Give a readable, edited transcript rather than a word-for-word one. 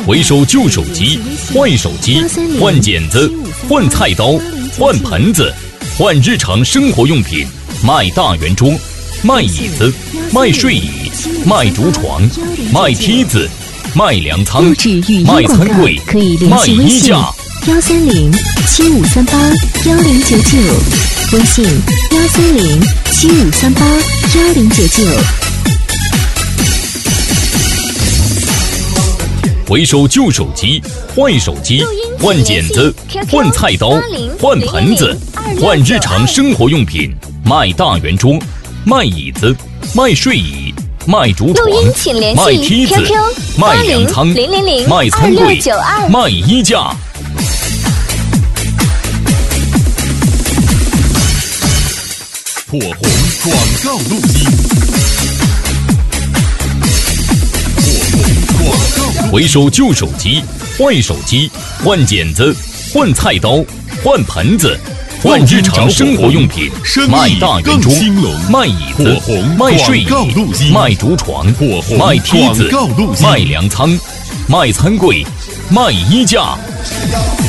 回收旧手机、坏手机、换剪子、换菜刀、换盆子、换日常生活用品，卖大圆桌、卖椅子、卖睡椅、卖竹床、卖梯子、卖粮仓、卖餐柜、卖衣架。 130-7538-1099，微信130-7538-1099。 回收旧手机、坏手机、换剪子、换菜刀、换盆子、换日常生活用品，卖大圆桌、卖椅子、卖睡椅、卖竹床、卖梯子、卖粮仓、卖餐柜、卖衣架。 火红广告录音。 回收旧手机、坏手机、换剪子、换菜刀、换盆子、换日常生活用品，卖大圆桌、卖椅子、卖睡椅、卖竹床、卖梯子、卖粮仓、卖餐柜、卖衣架。